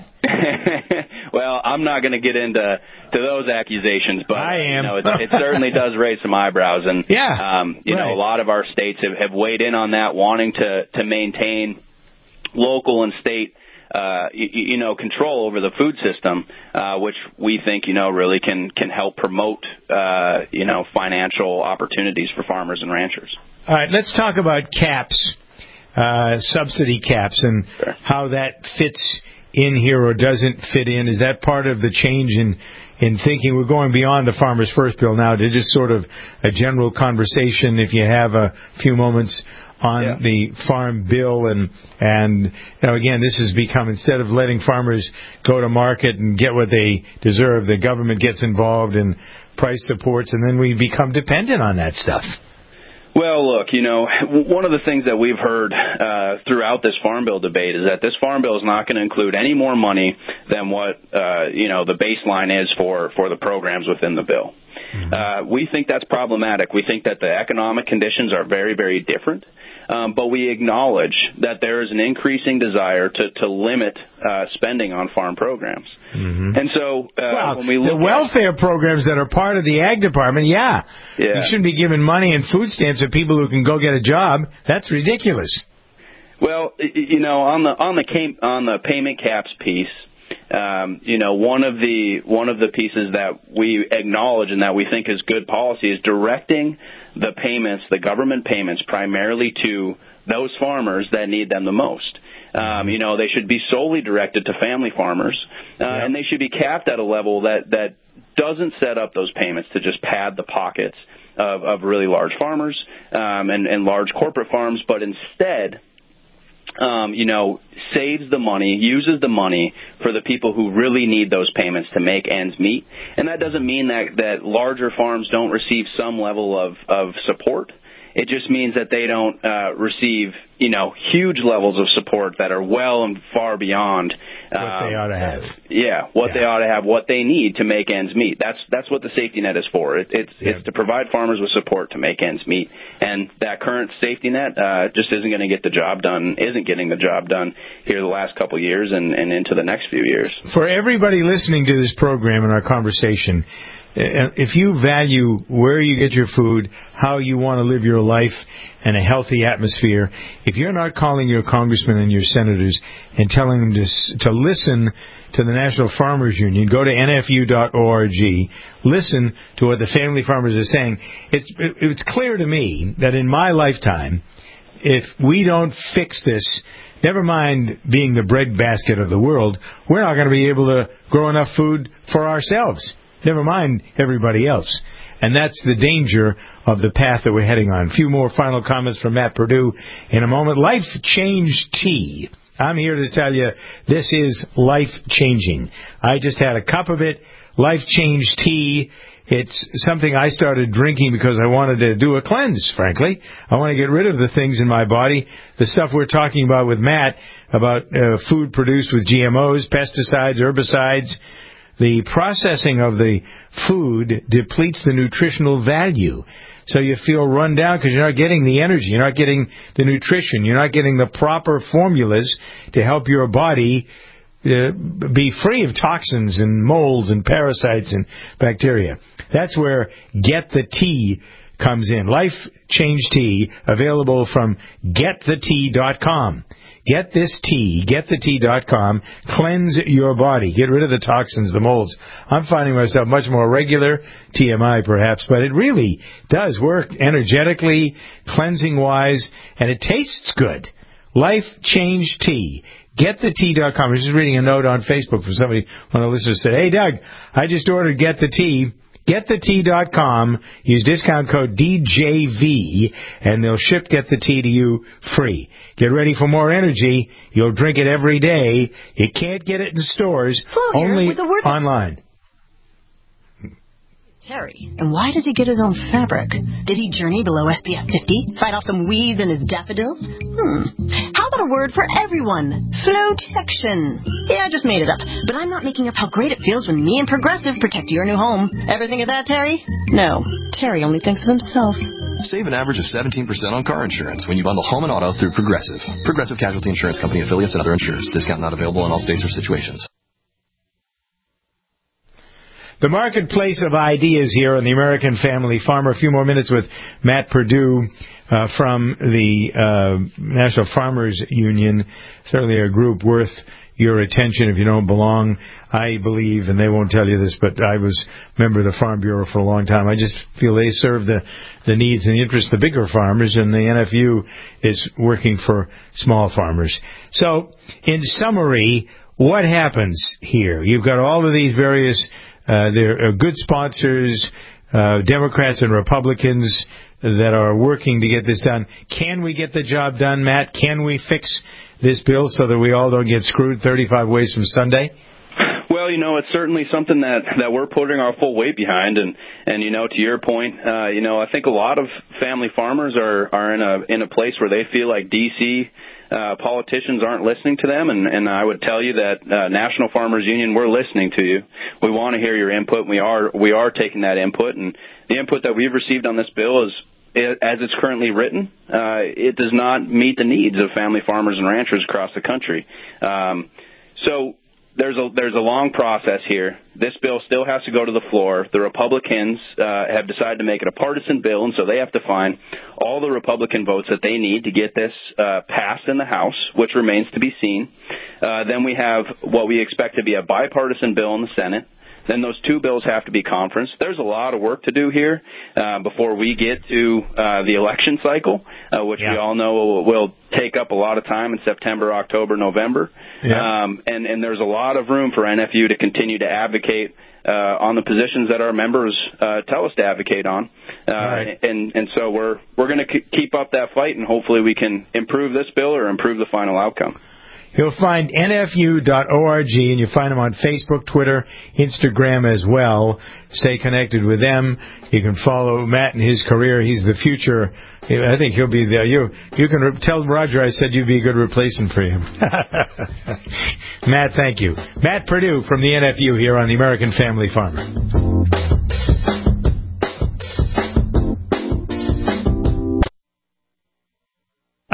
Well, I'm not going to get into to those accusations, but I am. You know, it, it certainly does raise some eyebrows, and yeah, um, you right. know, a lot of our states have, have weighed in on that, wanting to to maintain local and state. Uh, you, you know, control over the food system, uh, which we think, you know, really can, can help promote, uh, you know, financial opportunities for farmers and ranchers. All right, let's talk about caps, uh, subsidy caps, and sure. how that fits in here or doesn't fit in. Is that part of the change in, in thinking? We're going beyond the Farmers First Bill now to just sort of a general conversation, if you have a few moments on yeah. the Farm Bill, and and you know, again, this has become, instead of letting farmers go to market and get what they deserve, the government gets involved in price supports, and then we become dependent on that stuff. Well, look, you know, one of the things that we've heard uh, throughout this Farm Bill debate is that this Farm Bill is not going to include any more money than what, uh, you know, the baseline is for, for the programs within the bill. Mm-hmm. Uh, we think that's problematic. We think that the economic conditions are very, very different. Um, but we acknowledge that there is an increasing desire to, to limit uh, spending on farm programs. Mm-hmm. And so uh, well, when we look the welfare at, programs that are part of the Ag Department, yeah. yeah. You shouldn't be giving money and food stamps to people who can go get a job. That's ridiculous. Well, you know, on the on the cam- on the payment caps piece, um, you know, one of the one of the pieces that we acknowledge and that we think is good policy is directing the payments, the government payments, primarily to those farmers that need them the most. Um, you know, they should be solely directed to family farmers, uh, yeah. and they should be capped at a level that, that doesn't set up those payments to just pad the pockets of, of really large farmers um, and, and large corporate farms, but instead, um, you know, saves the money, uses the money for the people who really need those payments to make ends meet. And that doesn't mean that, that larger farms don't receive some level of, of support. It just means that they don't uh, receive, you know, huge levels of support that are well and far beyond what um, they ought to have. Yeah, what yeah. they ought to have, what they need to make ends meet. That's that's what the safety net is for. It, it's yeah. it's to provide farmers with support to make ends meet. And that current safety net uh, just isn't going to get the job done. Isn't getting the job done here the last couple of years and, and into the next few years. For everybody listening to this program and our conversation, if you value where you get your food, how you want to live your life, and a healthy atmosphere, if you're not calling your congressmen and your senators and telling them to, to listen to the National Farmers Union, go to N F U dot org, listen to what the family farmers are saying. It's, it, it's clear to me that in my lifetime, if we don't fix this, never mind being the breadbasket of the world, we're not going to be able to grow enough food for ourselves. Never mind everybody else. And that's the danger of the path that we're heading on. A few more final comments from Matt Purdue in a moment. Life Change Tea. I'm here to tell you this is life-changing. I just had a cup of it. Life Change Tea. It's something I started drinking because I wanted to do a cleanse, frankly. I want to get rid of the things in my body, the stuff we're talking about with Matt, about uh, food produced with G M Os, pesticides, herbicides. The processing of the food depletes the nutritional value. So you feel run down because you're not getting the energy, you're not getting the nutrition, you're not getting the proper formulas to help your body uh, be free of toxins and molds and parasites and bacteria. That's where Get the Tea comes in. Life Change Tea, available from get the tea dot com. Get this tea, get the tea dot com. Cleanse your body. Get rid of the toxins, the molds. I'm finding myself much more regular, T M I perhaps, but it really does work energetically, cleansing-wise, and it tastes good. Life Change Tea. get the tea dot com. I was just reading a note on Facebook from somebody, one of the listeners said, "Hey, Doug, I just ordered Get the Tea. get the tea dot com. Use discount code D J V, and they'll ship Get the Tea to you free. Get ready for more energy. You'll drink it every day. You can't get it in stores, Flo here, only with a word online." Terry. And why does he get his own fabric? Did he journey below S P F fifty? Fight off some weeds in his daffodils? Hmm. How about a word for everyone? Flotection. Yeah, I just made it up. But I'm not making up how great it feels when me and Progressive protect your new home. Ever think of that, Terry? No. Terry only thinks of himself. Save an average of seventeen percent on car insurance when you bundle home and auto through Progressive. Progressive Casualty Insurance Company affiliates and other insurers. Discount not available in all states or situations. The marketplace of ideas here on the American Family Farmer. A few more minutes with Matt Purdue uh, from the uh, National Farmers Union. Certainly a group worth your attention if you don't belong. I believe, and they won't tell you this, but I was a member of the Farm Bureau for a long time. I just feel they serve the, the needs and the interests of the bigger farmers, and the N F U is working for small farmers. So, in summary, what happens here? You've got all of these various Uh, there are good sponsors, uh, Democrats and Republicans that are working to get this done. Can we get the job done, Matt? Can we fix this bill so that we all don't get screwed thirty-five ways from Sunday? Well, you know, it's certainly something that, that we're putting our full weight behind, and, and you know, to your point, uh, you know, I think a lot of family farmers are, are in a in a place where they feel like D C Uh, politicians aren't listening to them, and, and I would tell you that uh, National Farmers Union, we're listening to you. We want to hear your input. And we are we are taking that input, and the input that we've received on this bill is, as it's currently written, uh, it does not meet the needs of family farmers and ranchers across the country. Um, so there's a there's a long process here. This bill still has to go to the floor. The Republicans uh, have decided to make it a partisan bill, and so they have to find all the Republican votes that they need to get this uh, passed in the House, which remains to be seen. Uh, then we have what we expect to be a bipartisan bill in the Senate. Then those two bills have to be conferenced. There's a lot of work to do here uh, before we get to uh, the election cycle, uh, which yeah. we all know will, will take up a lot of time in September, October, November. Yeah. Um, and, and there's a lot of room for N F U to continue to advocate uh, on the positions that our members uh, tell us to advocate on. Uh, right. And, and so we're, we're going to k- keep up that fight, and hopefully we can improve this bill or improve the final outcome. You'll find N F U dot org, and you'll find them on Facebook, Twitter, Instagram as well. Stay connected with them. You can follow Matt and his career. He's the future. I think he'll be there. You you can re- tell Roger I said you'd be a good replacement for him. Matt, thank you. Matt Purdue from the N F U here on the American Family Farmer.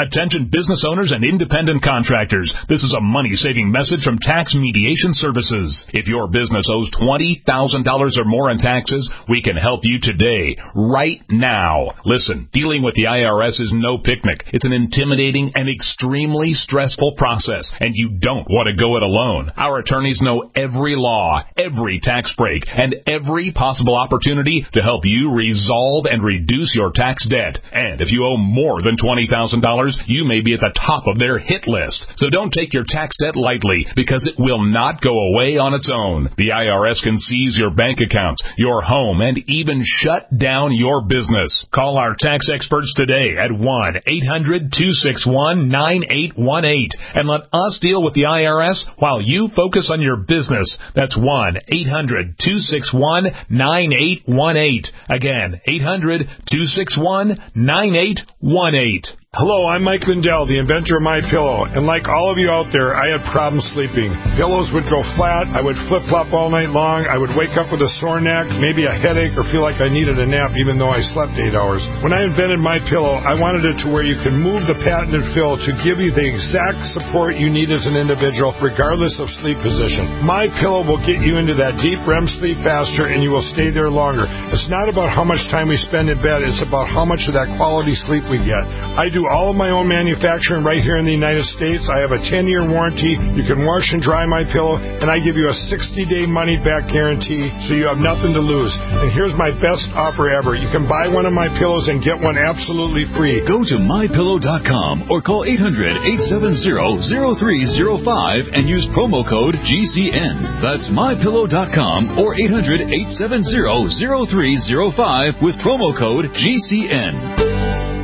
Attention business owners and independent contractors. This is a money-saving message from Tax Mediation Services. If your business owes twenty thousand dollars or more in taxes, we can help you today, right now. Listen, dealing with the I R S is no picnic. It's an intimidating and extremely stressful process, and you don't want to go it alone. Our attorneys know every law, every tax break, and every possible opportunity to help you resolve and reduce your tax debt. And if you owe more than twenty thousand dollars, you may be at the top of their hit list. So don't take your tax debt lightly, because it will not go away on its own. The I R S can seize your bank accounts, your home, and even shut down your business. Call our tax experts today at one eight hundred two six one nine eight one eight and let us deal with the I R S while you focus on your business. That's one eight hundred two six one nine eight one eight. Again, eight hundred two six one nine eight one eight. Hello, I'm Mike Lindell, the inventor of MyPillow, and like all of you out there, I had problems sleeping. Pillows would go flat, I would flip-flop all night long, I would wake up with a sore neck, maybe a headache, or feel like I needed a nap even though I slept eight hours. When I invented MyPillow, I wanted it to where you can move the patented fill to give you the exact support you need as an individual, regardless of sleep position. MyPillow will get you into that deep R E M sleep faster, and you will stay there longer. It's not about how much time we spend in bed, it's about how much of that quality sleep we get. I do all of my own manufacturing right here in the United States. I have a ten-year warranty. You can wash and dry my pillow, and I give you a sixty-day money-back guarantee, so you have nothing to lose. And here's my best offer ever. You can buy one of my pillows and get one absolutely free. Go to my pillow dot com or call eight hundred eight seven zero zero three zero five and use promo code G C N. That's my pillow dot com or eight hundred eight seven zero zero three zero five with promo code G C N.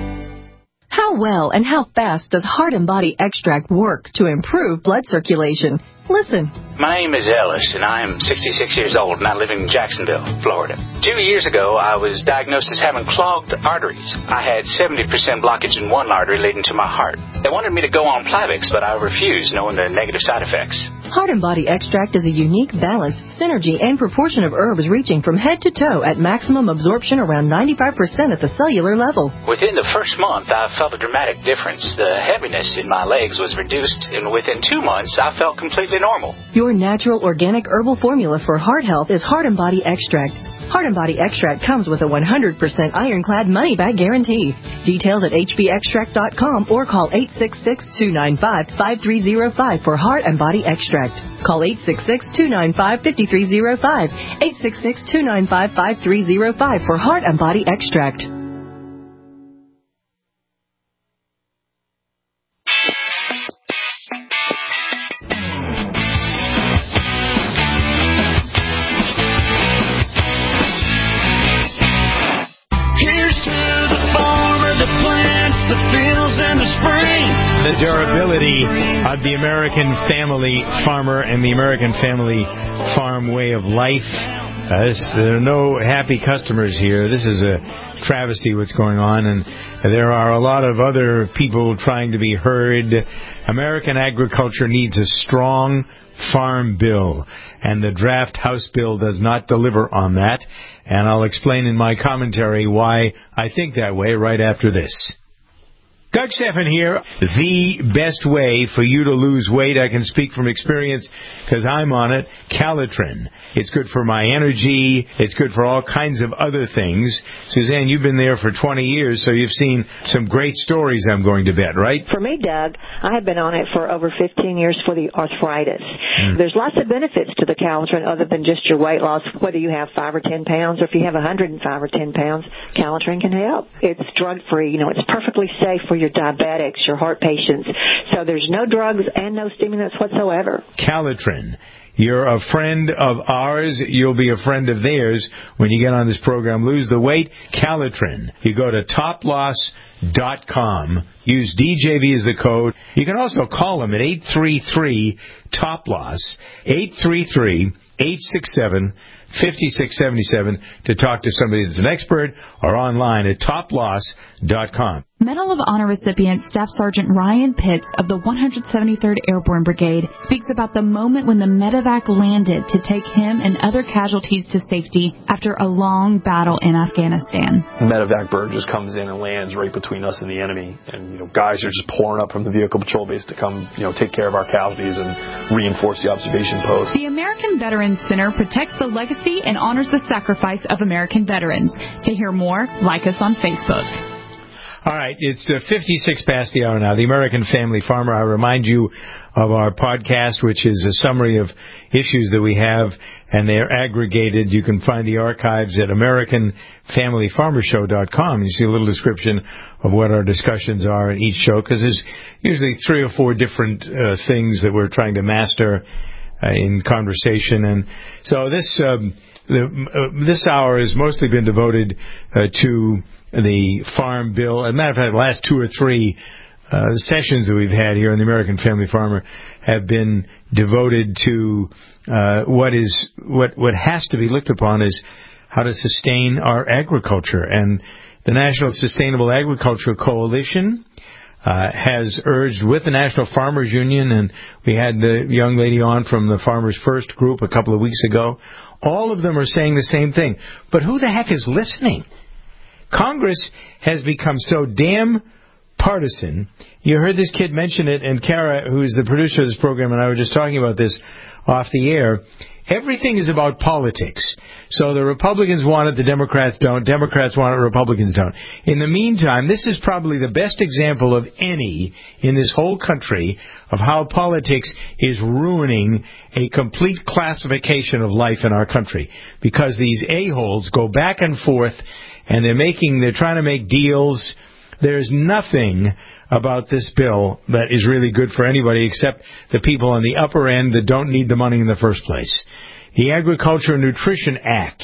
How well and how fast does Heart and Body Extract work to improve blood circulation? Listen. My name is Ellis, and I am sixty-six years old, and I live in Jacksonville, Florida. Two years ago, I was diagnosed as having clogged arteries. I had seventy percent blockage in one artery leading to my heart. They wanted me to go on Plavix, but I refused, knowing the negative side effects. Heart and Body Extract is a unique balance, synergy, and proportion of herbs reaching from head to toe at maximum absorption around ninety-five percent at the cellular level. Within the first month, I felt a dramatic difference. The heaviness in my legs was reduced, and within two months, I felt completely normal. Your natural organic herbal formula for heart health is Heart and Body Extract. Heart and Body Extract comes with a one hundred percent ironclad money-back guarantee. Details at h b extract dot com or call eight six six, two nine five, five three zero five for Heart and Body Extract. Call eight six six, two nine five, five three zero five, eight six six, two nine five, five three zero five for Heart and Body Extract. The durability of the American family farmer and the American family farm way of life. Uh, this, there are no happy customers here. This is a travesty what's going on, and there are a lot of other people trying to be heard. American agriculture needs a strong farm bill, and the draft House bill does not deliver on that, and I'll explain in my commentary why I think that way right after this. Doug Stephan here. The best way for you to lose weight, I can speak from experience because I'm on it, Calitrin. It's good for my energy. It's good for all kinds of other things. Suzanne, you've been there for twenty years, so you've seen some great stories, I'm going to bet, right? For me, Doug, I have been on it for over fifteen years for the arthritis. Mm. There's lots of benefits to the Calitrin other than just your weight loss, whether you have five or ten pounds or if you have one hundred five or ten pounds, Calitrin can help. It's drug-free. You know, it's perfectly safe for your diabetics, your heart patients. So there's no drugs and no stimulants whatsoever. Calitrin. You're a friend of ours. You'll be a friend of theirs when you get on this program. Lose the weight. Calitrin. You go to top loss dot com. Use D J V as the code. You can also call them at eight three three, T O P L O S S, eight three three, eight six seven, five six seven seven to talk to somebody that's an expert or online at top loss dot com. Medal of Honor recipient Staff Sergeant Ryan Pitts of the one hundred seventy-third Airborne Brigade speaks about the moment when the medevac landed to take him and other casualties to safety after a long battle in Afghanistan. Medevac bird just comes in and lands right between us and the enemy, and you know guys are just pouring up from the vehicle patrol base to come you know take care of our casualties and reinforce the observation post. The American Veterans Center protects the legacy and honors the sacrifice of American veterans. To hear more, like us on Facebook. All right, it's uh, fifty-six past the hour now. The American Family Farmer. I remind you of our podcast, which is a summary of issues that we have, and they're aggregated. You can find the archives at american family farmer show dot com. You see a little description of what our discussions are in each show, because there's usually three or four different uh, things that we're trying to master uh, in conversation. And so this um, the, uh, this hour has mostly been devoted uh, to the Farm Bill. As a matter of fact, the last two or three uh, sessions that we've had here on the American Family Farmer have been devoted to uh, what is what what has to be looked upon as how to sustain our agriculture. And the National Sustainable Agriculture Coalition uh, has urged, with the National Farmers Union, and we had the young lady on from the Farmers First group a couple of weeks ago, all of them are saying the same thing. But who the heck is listening? Congress has become so damn partisan. You heard this kid mention it, and Kara, who is the producer of this program, and I were just talking about this off the air. Everything is about politics. So the Republicans want it, the Democrats don't. Democrats want it, Republicans don't. In the meantime, this is probably the best example of any in this whole country of how politics is ruining a complete classification of life in our country. Because these a-holes go back and forth, and they're making, they're trying to make deals. There's nothing about this bill that is really good for anybody except the people on the upper end that don't need the money in the first place. The Agriculture and Nutrition Act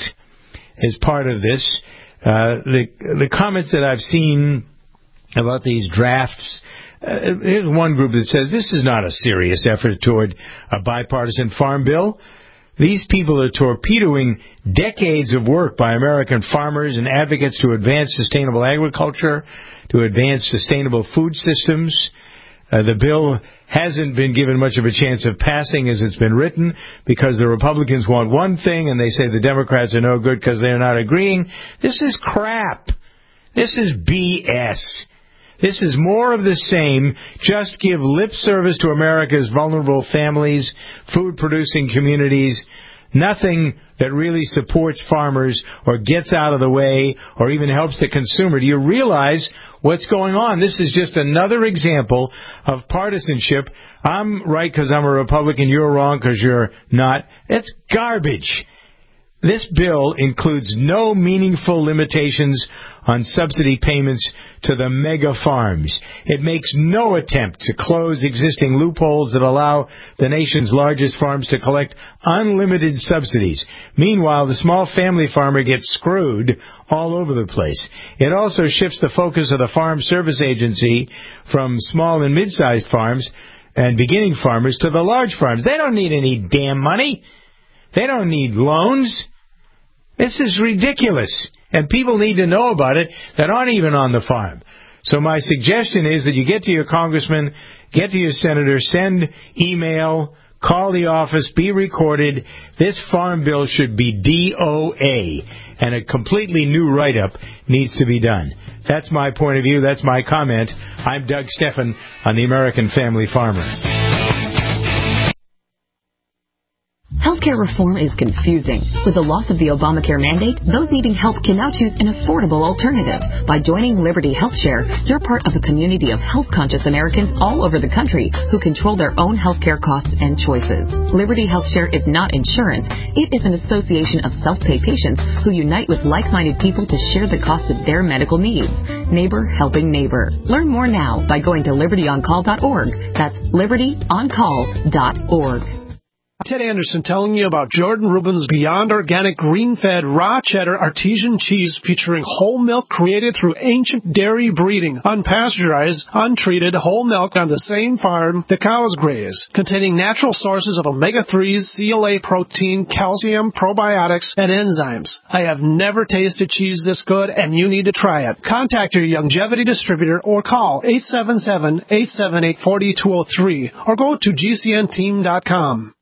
is part of this. Uh, the the comments that I've seen about these drafts, uh, here's one group that says this is not a serious effort toward a bipartisan farm bill. These people are torpedoing decades of work by American farmers and advocates to advance sustainable agriculture, to advance sustainable food systems. Uh, the bill hasn't been given much of a chance of passing as it's been written because the Republicans want one thing and they say the Democrats are no good because they're not agreeing. This is crap. This is B S. This is more of the same. Just give lip service to America's vulnerable families, food-producing communities. Nothing that really supports farmers or gets out of the way or even helps the consumer. Do you realize what's going on? This is just another example of partisanship. I'm right because I'm a Republican. You're wrong because you're not. It's garbage. This bill includes no meaningful limitations on subsidy payments to the mega farms. It makes no attempt to close existing loopholes that allow the nation's largest farms to collect unlimited subsidies. Meanwhile, the small family farmer gets screwed all over the place. It also shifts the focus of the Farm Service Agency from small and mid-sized farms and beginning farmers to the large farms. They don't need any damn money. They don't need loans. This is ridiculous, and people need to know about it that aren't even on the farm. So my suggestion is that you get to your congressman, get to your senator, send email, call the office, be recorded. This farm bill should be D O A, and a completely new write-up needs to be done. That's my point of view. That's my comment. I'm Doug Stephan on the American Family Farmer. Healthcare reform is confusing. With the loss of the Obamacare mandate, those needing help can now choose an affordable alternative. By joining Liberty HealthShare, you're part of a community of health-conscious Americans all over the country who control their own healthcare costs and choices. Liberty HealthShare is not insurance. It is an association of self-pay patients who unite with like-minded people to share the cost of their medical needs. Neighbor helping neighbor. Learn more now by going to liberty on call dot org. That's liberty on call dot org. Ted Anderson telling you about Jordan Rubin's Beyond Organic Green-Fed Raw Cheddar Artesian Cheese featuring whole milk created through ancient dairy breeding, unpasteurized, untreated whole milk on the same farm the cows graze, containing natural sources of omega threes, C L A protein, calcium, probiotics, and enzymes. I have never tasted cheese this good, and you need to try it. Contact your Youngevity distributor or call eight seven seven, eight seven eight, four two zero three or go to G C N team dot com.